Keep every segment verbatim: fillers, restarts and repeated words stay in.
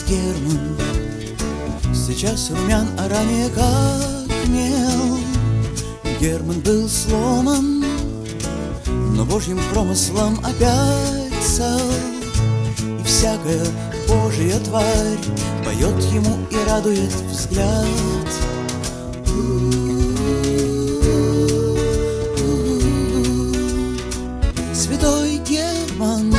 Герман, сейчас румян, а ранее как мел. Герман был сломан, но Божьим промыслом опять цел. И всякая Божья тварь поет ему и радует взгляд. Святой Герман,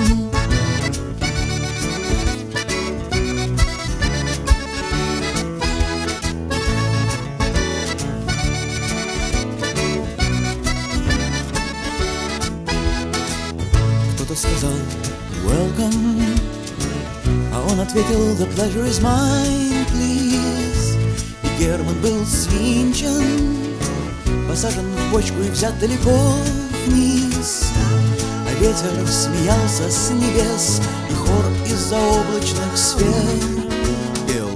кто-то сказал «Welcome», а он ответил «The pleasure is mine, please». И Герман был свинчен, посажен в бочку и взят далеко вниз. А ветер смеялся с небес, и хор из-за облачных сфер пел.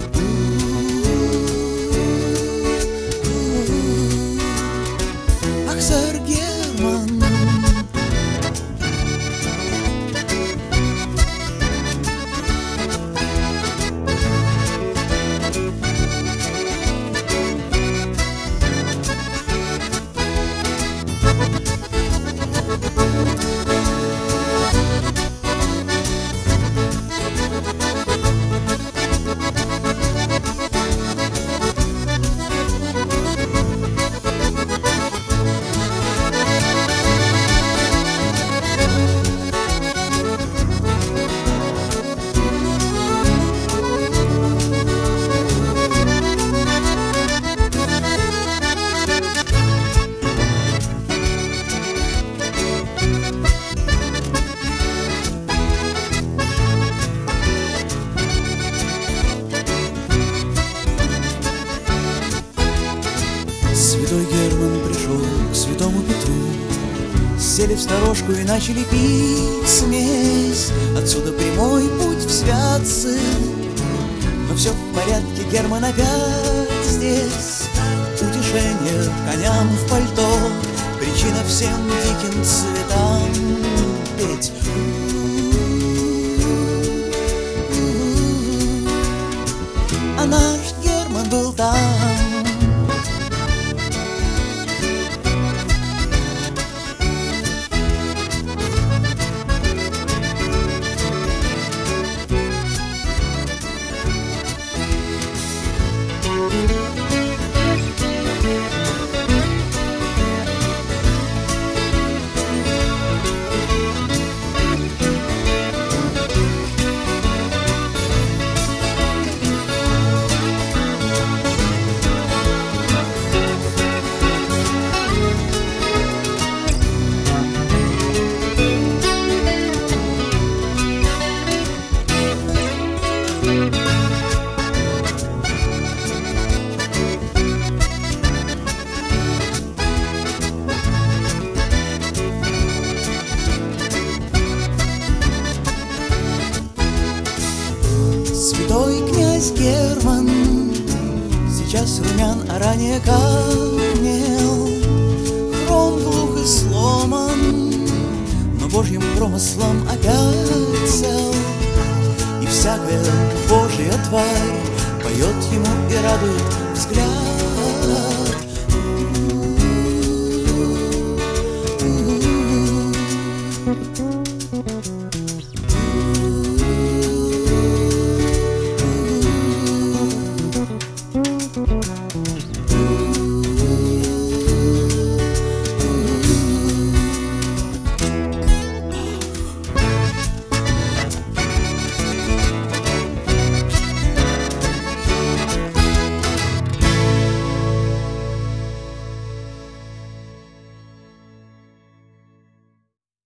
Ах, сэр Герман, святой Герман пришел к святому Петру. Сели в сторожку и начали пить смесь. Отсюда прямой путь в святцы. Но все в порядке, Герман опять здесь. Утешение коням в пальто, причина всем диким цветам петь. А наш Герман был там. Святой князь Герман, сейчас румян, а ранее камнел. Хром глух и сломан, но Божьим промыслом опять цел. И всякая Божья тварь поет ему и радует взгляд.